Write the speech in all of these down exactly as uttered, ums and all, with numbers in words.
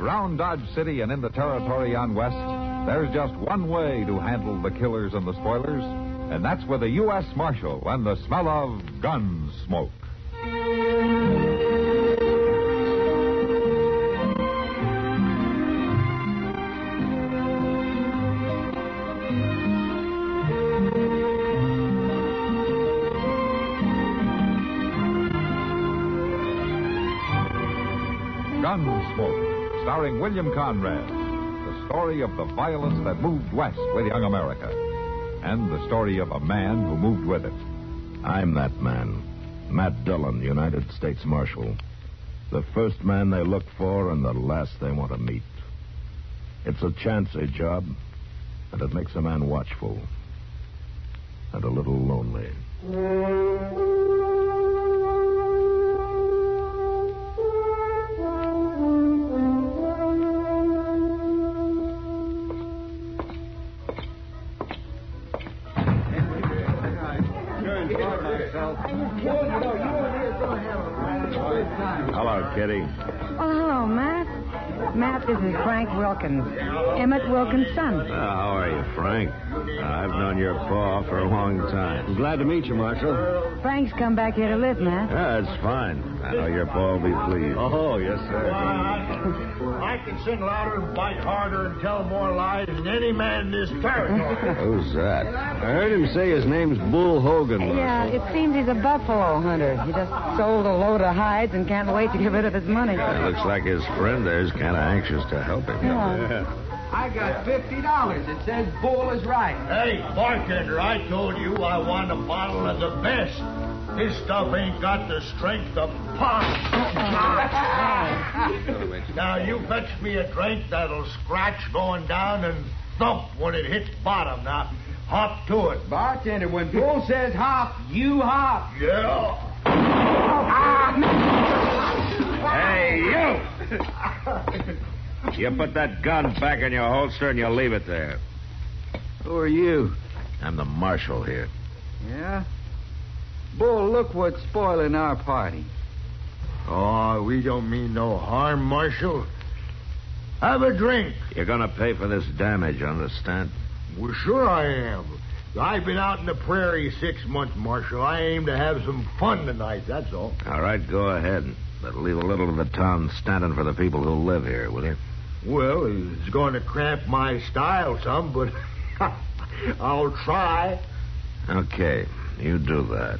Around Dodge City and in the territory on West, there's just one way to handle the killers and the spoilers, and that's with a U S Marshal and the smell of gun smoke. Gunsmoke, starring William Conrad. The story of the violence that moved west with young America. And the story of a man who moved with it. I'm that man. Matt Dillon, United States Marshal. The first man they look for and the last they want to meet. It's a chancy job, and it makes a man watchful. And a little lonely. Hello, Kitty. Oh, hello, Matt. Matt, this is Frank Wilkins. Emmett Wilkins' son. Uh, how are you, Frank? Uh, I've known your pa for a long time. Glad to meet you, Marshal. Frank's come back here to live, Matt. Yeah, it's fine. I know your pa will be pleased. Oh, yes, sir. I can sing louder and bite harder and tell more lies than any man in this territory. Who's that? I heard him say his name's Bull Hogan, Marshal. Yeah, it seems he's a buffalo hunter. He just sold a load of hides and can't wait to get rid of his money. It looks like his friend there's kind of anxious to help him. Yeah. I got fifty dollars. It says Bull is right. Hey, bartender, I told you I want a bottle of the best. This stuff ain't got the strength of pop. Now, you fetch me a drink that'll scratch going down and thump when it hits bottom. Now, hop to it. Bartender, when Bull says hop, you hop. Yeah. Hey, you! You put that gun back in your holster and you leave it there. Who are you? I'm the marshal here. Yeah? Bull, look what's spoiling our party. Oh, we don't mean no harm, Marshal. Have a drink. You're going to pay for this damage, understand? Well, sure I am. I've been out in the prairie six months, Marshal. I aim to have some fun tonight, that's all. All right, go ahead. But leave a little of the town standing for the people who live here, will you? Well, it's going to cramp my style some, but I'll try. Okay, you do that.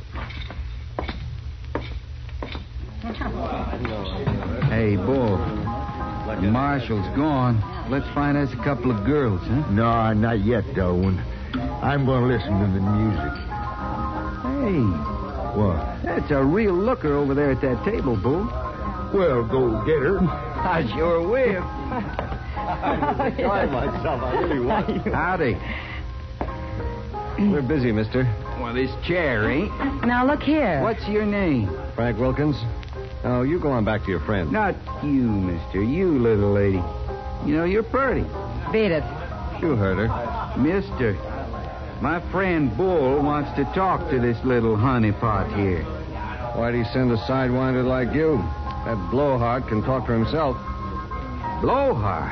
Hey, Bull. The marshal's gone. Let's find us a couple of girls, huh? No, not yet, Darwin. I'm going to listen to the music. Hey. What? That's a real looker over there at that table, Bull. Well, go get her. I sure will. I'm enjoying myself. I really was. Howdy. We're busy, mister. Well, this chair ain't. Now, look here. What's your name? Frank Wilkins. Oh, you go on back to your friend. Not you, mister. You, little lady. You know, you're pretty. Beat it. You heard her. Mister, my friend Bull wants to talk to this little honeypot here. Why'd he send a sidewinder like you? That blowhard can talk for himself. Blowhard?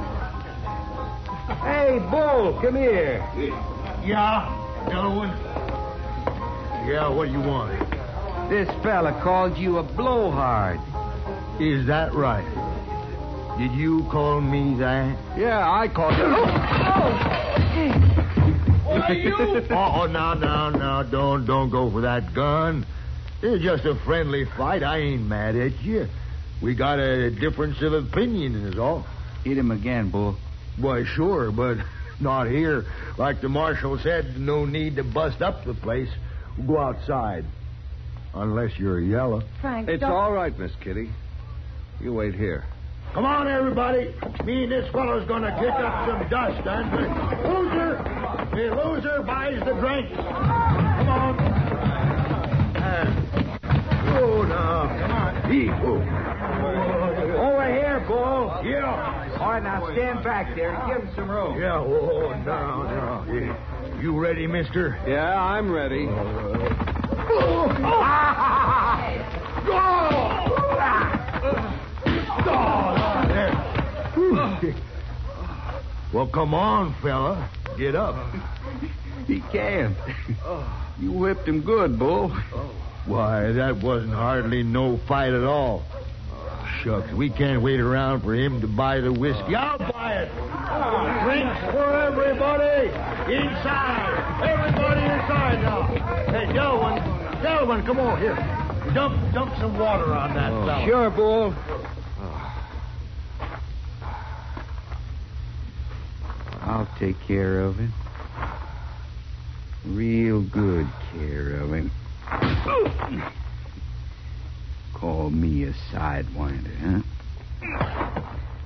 Hey, Bull, come here. Yeah, Darwin. Yeah, what do you want? This fella called you a blowhard. Is that right? Did you call me that? Yeah, I called you. Oh, oh, you? oh, no, no, no. Don't, don't go for that gun. It's just a friendly fight. I ain't mad at you. We got a difference of opinion, is all. Hit him again, Bull. Why, sure, but not here. Like the marshal said, no need to bust up the place. We'll go outside. Unless you're yellow. Frank, It's don't... all right, Miss Kitty. You wait here. Come on, everybody. Me and this fellow's going to kick up some dust, and the loser, the loser buys the drink. Come on. Uh, oh, no. Come on. He, oh. Over here, Bull. Yeah. All right, now stand back there and give him some room. Yeah, oh, no, no. Yeah. You ready, mister? Yeah, I'm ready. Oh, there. Well, come on, fella. Get up. He can't. You whipped him good, Bull. Why, that wasn't hardly no fight at all. Shucks, we can't wait around for him to buy the whiskey. I'll buy it. Drinks for everybody. Inside. Everybody inside now. Hey, Delwyn. Delwyn, come on here. Dump, dump some water on that Oh, fella. sure, Bull. I'll take care of him. Real good care of him. Call me a sidewinder, huh?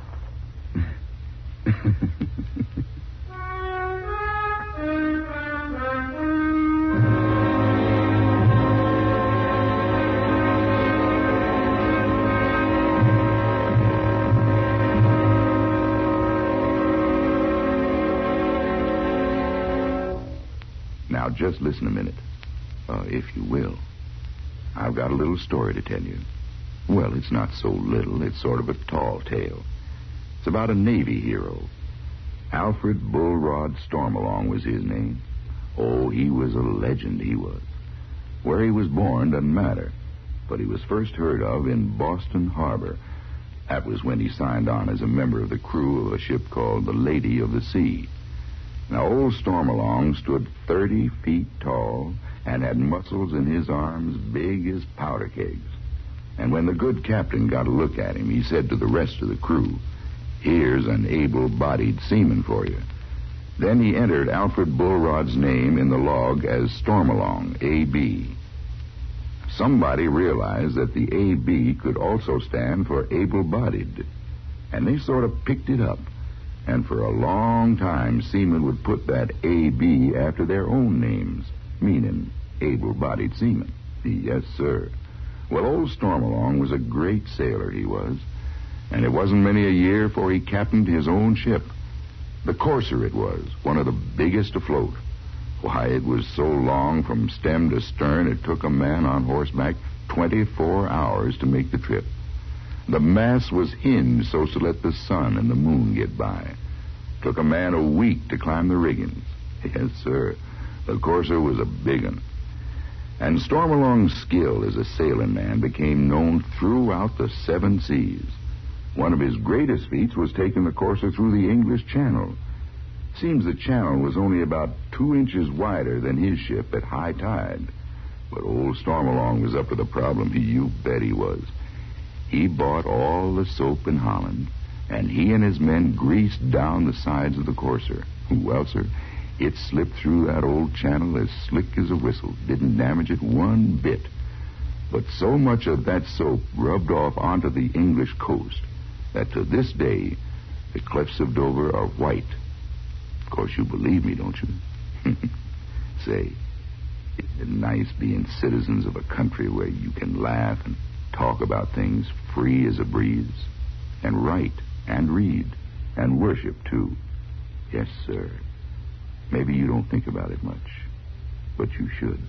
Now, just listen a minute, uh, if you will. I've got a little story to tell you. Well, it's not so little. It's sort of a tall tale. It's about a Navy hero. Alfred Bullrod Stormalong was his name. Oh, he was a legend, he was. Where he was born doesn't matter, but he was first heard of in Boston Harbor. That was when he signed on as a member of the crew of a ship called the Lady of the Sea. Now, old Stormalong stood thirty feet tall and had muscles in his arms big as powder kegs. And when the good captain got a look at him, he said to the rest of the crew, "Here's an able-bodied seaman for you." Then he entered Alfred Bullrod's name in the log as Stormalong, A B. Somebody realized that the A B could also stand for able-bodied, and they sort of picked it up. And for a long time, seamen would put that A B after their own names, meaning able-bodied seamen. Yes, sir. Well, old Stormalong was a great sailor, he was. And it wasn't many a year before he captained his own ship. The Courser it was, one of the biggest afloat. Why, it was so long from stem to stern, it took a man on horseback twenty-four hours to make the trip. The mast was hinged so as to let the sun and the moon get by. Took a man a week to climb the riggings. Yes, sir. The Courser was a big one. And Stormalong's skill as a sailing man became known throughout the seven seas. One of his greatest feats was taking the Courser through the English Channel. Seems the channel was only about two inches wider than his ship at high tide. But old Stormalong was up to the problem. You bet he was. He bought all the soap in Holland, and he and his men greased down the sides of the Courser. Well, sir, it slipped through that old channel as slick as a whistle. Didn't damage it one bit. But so much of that soap rubbed off onto the English coast that to this day, the cliffs of Dover are white. Of course, you believe me, don't you? Say, isn't it nice being citizens of a country where you can laugh and talk about things free as a breeze, and write and read and worship too? Yes, sir. Maybe you don't think about it much, but you should.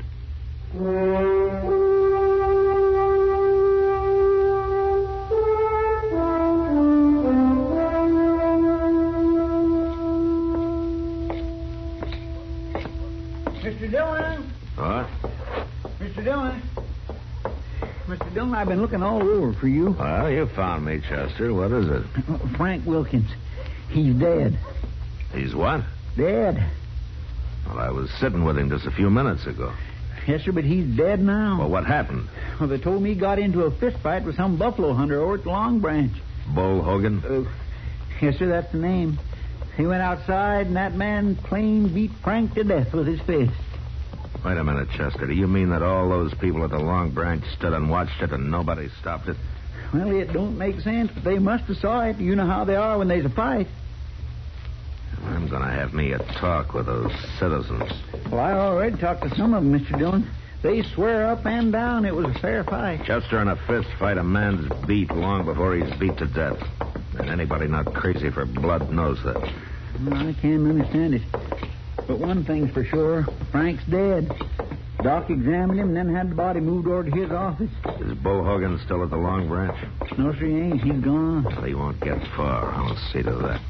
Mister Dillon? What? Mister Dillon? Mister Dillon, I've been looking all over for you. Well, you found me, Chester. What is it? Frank Wilkins. He's dead. He's what? Dead. Well, I was sitting with him just a few minutes ago. Yes, sir, but he's dead now. Well, what happened? Well, they told me he got into a fist fight with some buffalo hunter over at the Long Branch. Bull Hogan? Uh, yes, sir, that's the name. He went outside, and that man plain beat Frank to death with his fist. Wait a minute, Chester. Do you mean that all those people at the Long Branch stood and watched it and nobody stopped it? Well, it don't make sense, but they must have saw it. You know how they are when there's a fight. I'm going to have me a talk with those citizens. Well, I already talked to some of them, Mister Dillon. They swear up and down it was a fair fight. Chester, in a fist fight, a man's beat long before he's beat to death. And anybody not crazy for blood knows that. Well, I can't understand it. But one thing's for sure, Frank's dead. Doc examined him and then had the body moved over to his office. Is Bull Hogan still at the Long Branch? No, sir, he ain't. He's gone. Well, he won't get far. I'll see to that.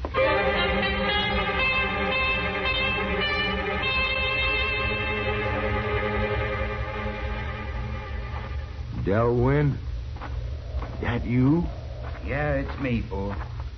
Delwyn? That you? Yeah, it's me, Bull.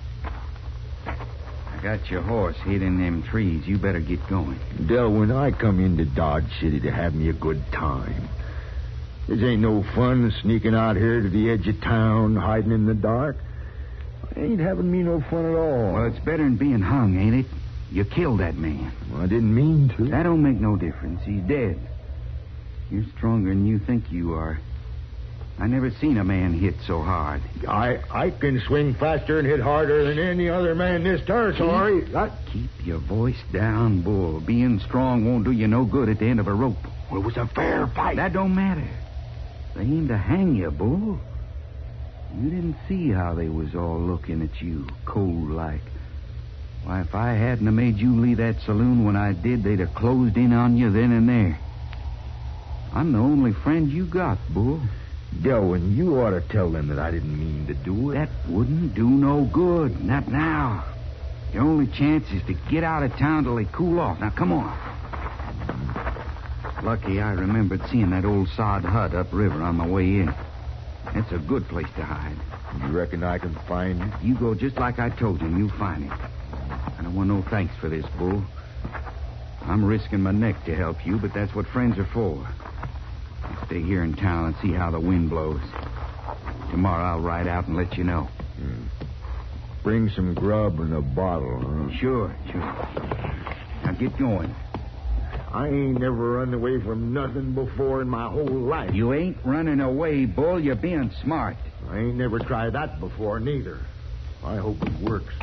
I got your horse hid in them trees. You better get going. Delwyn, I come into Dodge City to have me a good time. This ain't no fun sneaking out here to the edge of town, hiding in the dark. Ain't having me no fun at all. Well, it's better than being hung, ain't it? You killed that man. Well, I didn't mean to. That don't make no difference. He's dead. You're stronger than you think you are. I never seen a man hit so hard. I I can swing faster and hit harder than any other man in this territory. Keep, that... Keep your voice down, Bull. Being strong won't do you no good at the end of a rope. Well, it was a fair fight. That don't matter. They aimed to hang you, Bull. You didn't see how they was all looking at you, cold like. Why, if I hadn't have made you leave that saloon when I did, they'd have closed in on you then and there. I'm the only friend you got, Bull. Delwyn, you ought to tell them that I didn't mean to do it. That wouldn't do no good. Not now. Your only chance is to get out of town till they cool off. Now, come on. Lucky I remembered seeing that old sod hut upriver on my way in. It's a good place to hide. You reckon I can find it? You go just like I told you, and you'll find it. I don't want no thanks for this, Bull. I'm risking my neck to help you, but that's what friends are for. I'll stay here in town and see how the wind blows. Tomorrow I'll ride out and let you know. Hmm. Bring some grub and a bottle, huh? Sure, sure. Now get going. I ain't never run away from nothing before in my whole life. You ain't running away, Bull. You're being smart. I ain't never tried that before, neither. I hope it works.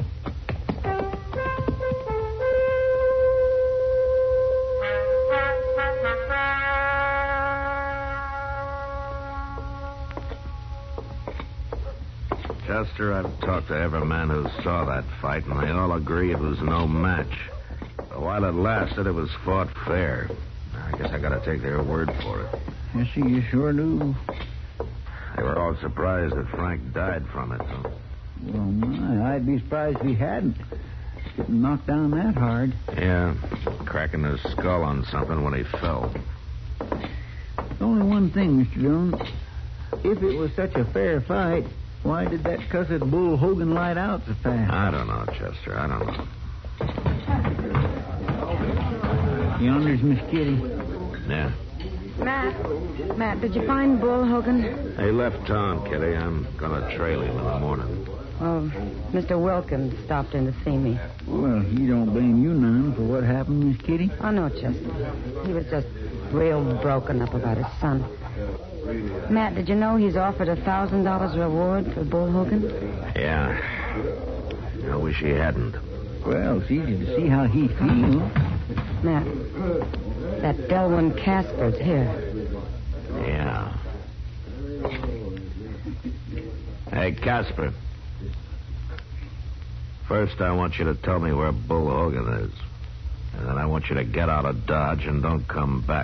Chester, I've talked to every man who saw that fight, and they all agree it was no match. But while it lasted, it was fought fair. I guess I gotta take their word for it. Yes, sir, you sure do. They were all surprised that Frank died from it, though. Well, my, I'd be surprised if he hadn't. Getting knocked down that hard. Yeah, cracking his skull on something when he fell. There's only one thing, Mister Jones. If it was such a fair fight, why did that cussed Bull Hogan light out so fast? I don't know, Chester. I don't know. Yonder's Miss Kitty. Yeah. Matt, Matt, did you find Bull Hogan? He left town, Kitty. I'm gonna trail him in the morning. Oh, Mister Wilkins stopped in to see me. Well, he don't blame you none for what happened, Miss Kitty. Oh, no, Chester. He was just real broken up about his son. Matt, did you know he's offered a thousand dollars reward for Bull Hogan? Yeah. I wish he hadn't. Well, it's easy to see how he feels. Matt, that Delwyn Casper's here. Yeah. Hey, Casper. First, I want you to tell me where Bull Hogan is. And then I want you to get out of Dodge and don't come back.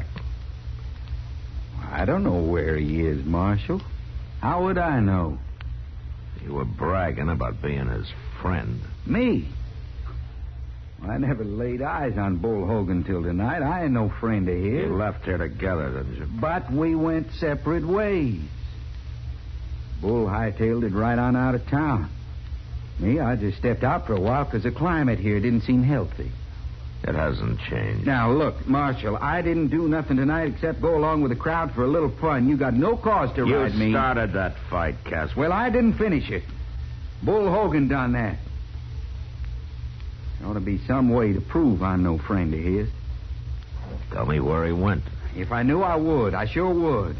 I don't know where he is, Marshal. How would I know? You were bragging about being his friend. Me? I never laid eyes on Bull Hogan till tonight. I ain't no friend of his. You left here together, didn't you? But we went separate ways. Bull hightailed it right on out of town. Me, I just stepped out for a while because the climate here didn't seem healthy. It hasn't changed. Now, look, Marshal, I didn't do nothing tonight except go along with the crowd for a little fun. You got no cause to you ride me. You started that fight, Casper. Well, I didn't finish it. Bull Hogan done that. There ought to be some way to prove I'm no friend of his. Tell me where he went. If I knew, I would. I sure would.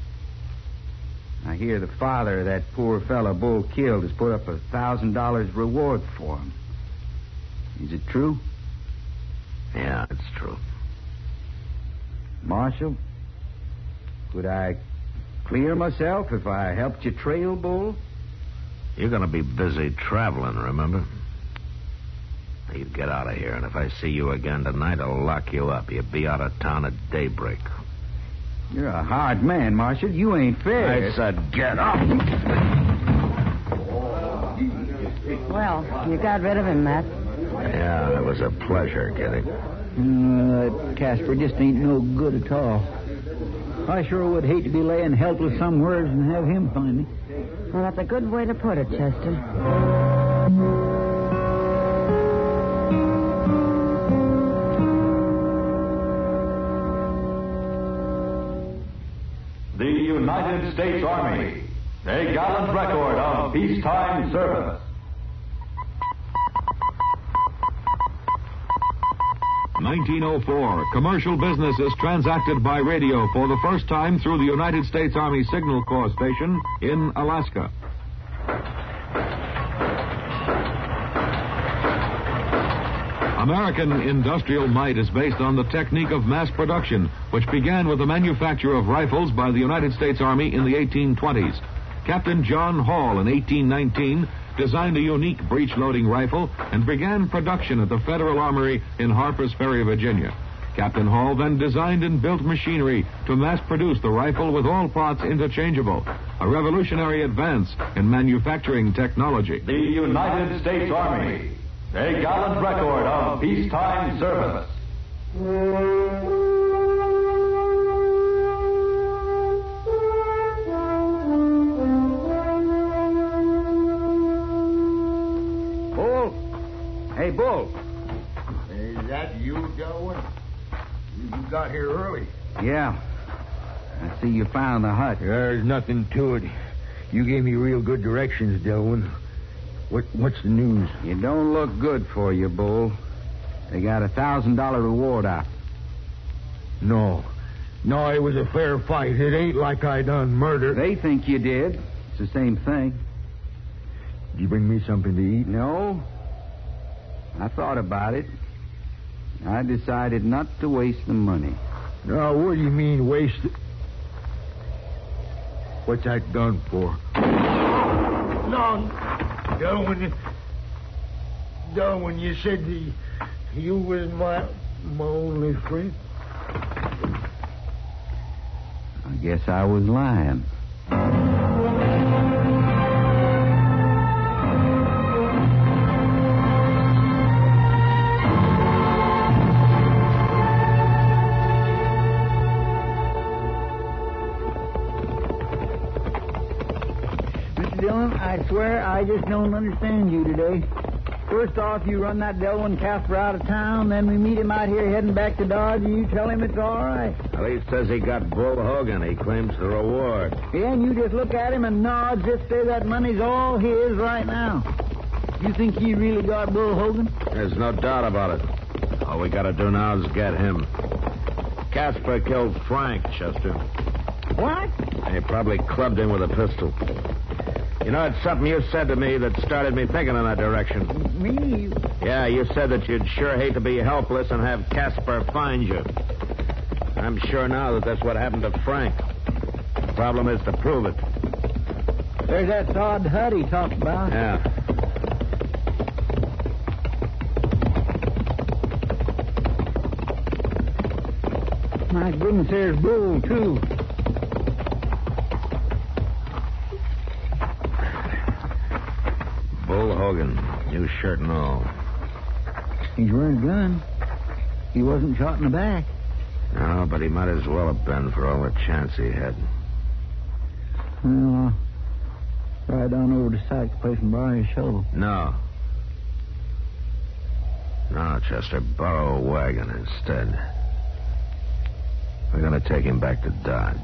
I hear the father of that poor fella Bull killed has put up a thousand dollars reward for him. Is it true? Yeah, it's true. Marshal, could I clear myself if I helped you trail Bull? You're going to be busy traveling, remember? Now, you get out of here, and if I see you again tonight, I'll lock you up. You'll be out of town at daybreak. You're a hard man, Marshal. You ain't fair. I said get up. Well, you got rid of him, Matt. Yeah, it was a pleasure, Kitty. Uh, Casper just ain't no good at all. I sure would hate to be laying helpless somewhere and have him find me. Well, that's a good way to put it, Chester. The United States Army, a gallant record of peacetime service. nineteen oh four, commercial business is transacted by radio for the first time through the United States Army Signal Corps station in Alaska. American industrial might is based on the technique of mass production, which began with the manufacture of rifles by the United States Army in the eighteen twenties. Captain John Hall in eighteen nineteen designed a unique breech-loading rifle and began production at the Federal Armory in Harpers Ferry, Virginia. Captain Hall then designed and built machinery to mass-produce the rifle with all parts interchangeable, a revolutionary advance in manufacturing technology. The United States Army, a gallant record of peacetime service. Hey, Bull. Is that you, Delwyn? You got here early. Yeah. I see you found the hut. There's nothing to it. You gave me real good directions, Delwyn. What, what's the news? You don't look good for you, Bull. They got a thousand dollar reward out. No. No, it was a fair fight. It ain't like I done murder. They think you did. It's the same thing. Did you bring me something to eat? No. I thought about it. I decided not to waste the money. No, what do you mean waste it? What's that done for? No, Delwyn. Delwyn, you said the, you was my my only friend. I guess I was lying. I swear I just don't understand you today. First off, you run that Delwyn Casper out of town, then we meet him out here heading back to Dodge, and you tell him it's all right. Well, he says he got Bull Hogan. He claims the reward. Yeah, and you just look at him and nod, just say that money's all his right now. You think he really got Bull Hogan? There's no doubt about it. All we gotta do now is get him. Casper killed Frank, Chester. What? He probably clubbed him with a pistol. You know, it's something you said to me that started me thinking in that direction. Me? Yeah, you said that you'd sure hate to be helpless and have Casper find you. I'm sure now that that's what happened to Frank. The problem is to prove it. There's that sod hut he talked about. Yeah. My goodness, there's Bull, too. Bull Hogan, new shirt and all. He's wearing a gun. He wasn't shot in the back. No, but he might as well have been for all the chance he had. Well, I'll ride on over to Sykes' place and borrow his shovel. No. No, Chester, borrow a wagon instead. We're going to take him back to Dodge.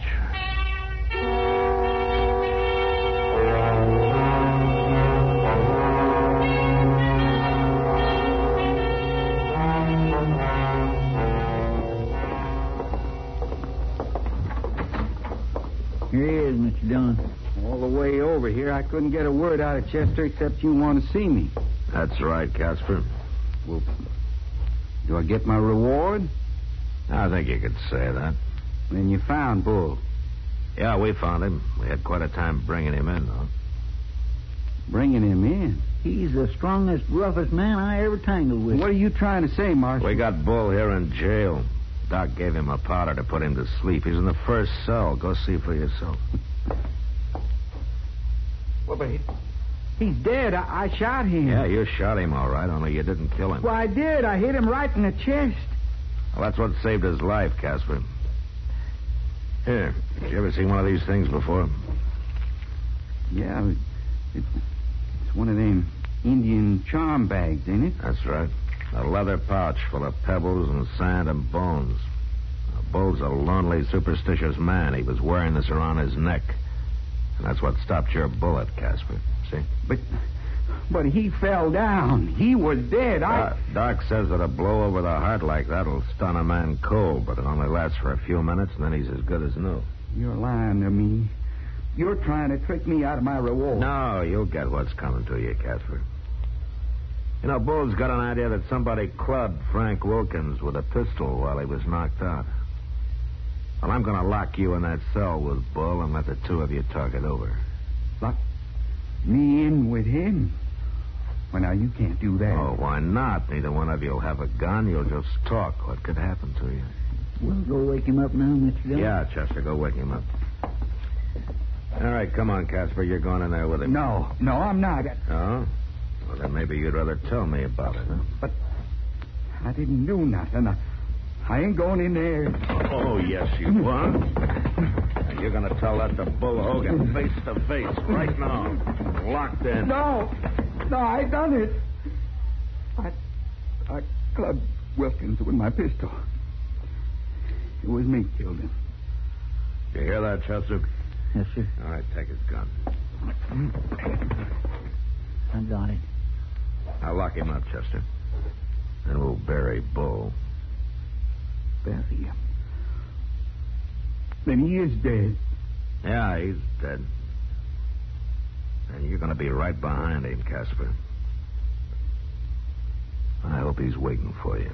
Here he is, Mister Dillon. All the way over here, I couldn't get a word out of Chester except you want to see me. That's right, Casper. Well, do I get my reward? I think you could say that. Then you found Bull. Yeah, we found him. We had quite a time bringing him in, though. Bringing him in? He's the strongest, roughest man I ever tangled with. What are you trying to say, Marshal? We got Bull here in jail. Doc gave him a powder to put him to sleep. He's in the first cell. Go see for yourself. Well, but he, he's dead. I, I shot him. Yeah, you shot him all right, only you didn't kill him. Well, I did. I hit him right in the chest. Well, that's what saved his life, Casper. Here, you ever seen one of these things before? Yeah, it, it, it's one of them Indian charm bags, ain't it? That's right. A leather pouch full of pebbles and sand and bones. Now, Bull's a lonely, superstitious man. He was wearing this around his neck. And that's what stopped your bullet, Casper. See? But but he fell down. He was dead. I... Uh, Doc says that a blow over the heart like that'll stun a man cold, but it only lasts for a few minutes, and then he's as good as new. You're lying to me. You're trying to trick me out of my reward. No, you'll get what's coming to you, Casper. You know, Bull's got an idea that somebody clubbed Frank Wilkins with a pistol while he was knocked out. Well, I'm going to lock you in that cell with Bull and let the two of you talk it over. Lock me in with him? Well, now, you can't do that. Oh, why not? Neither one of you will have a gun. You'll just talk. What could happen to you? We'll go wake him up now, Mister Dillon. Yeah, Chester, go wake him up. All right, come on, Casper. You're going in there with him. No, no, I'm not. Oh? Well, then maybe you'd rather tell me about it, huh? But I didn't do nothing. I, I ain't going in there. Oh, yes, you are. And you're going to tell that to Bull Hogan face to face right now. Locked in. No, no, I done it. I, I clubbed Wilkins with my pistol. It was me killed him. You hear that, Chester? Yes, sir. All right, take his gun. I got it. Now lock him up, Chester. Then we'll bury Bull. Bury him? Then he is dead. Yeah, he's dead. And you're going to be right behind him, Casper. I hope he's waiting for you.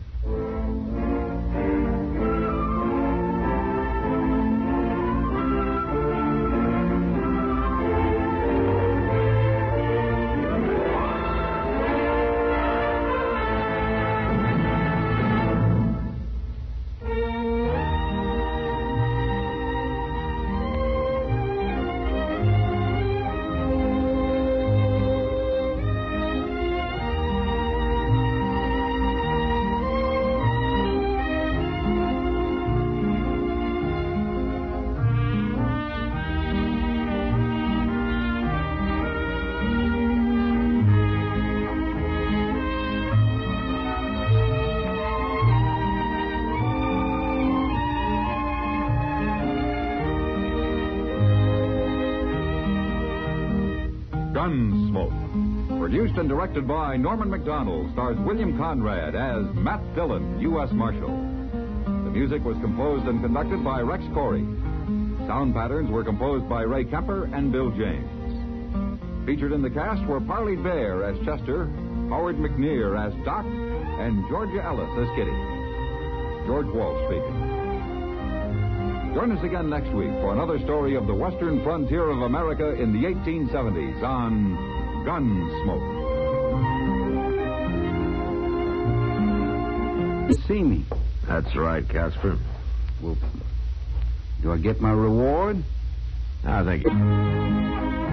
Gunsmoke. Produced and directed by Norman Macdonald, stars William Conrad as Matt Dillon, U S Marshal. The music was composed and conducted by Rex Corey. Sound patterns were composed by Ray Kemper and Bill James. Featured in the cast were Parley Bear as Chester, Howard McNear as Doc, and Georgia Ellis as Kitty. George Walsh speaking. Join us again next week for another story of the western frontier of America in the eighteen seventies on Gunsmoke. You see me? That's right, Casper. Well, do I get my reward? I think...